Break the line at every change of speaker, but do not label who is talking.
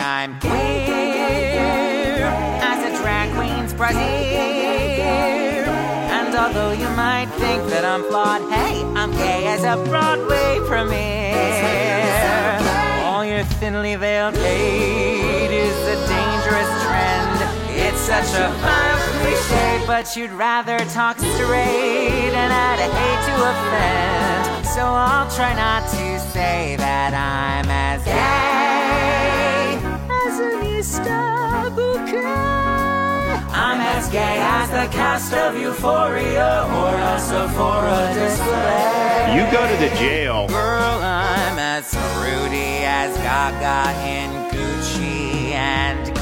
I'm queer as a drag queen's brassiere. And although you might think that I'm flawed, hey, I'm gay as a Broadway premiere. All your thinly veiled hate is a dangerous trend. It's such a vile cliche, but you'd rather talk straight, and I'd hate to offend. So I'll try not to say that I'm as gay as an Easter bouquet. I'm as gay as the cast of Euphoria or a Sephora display.
You go to the jail.
Girl, I'm as fruity as Gaga in Gucci and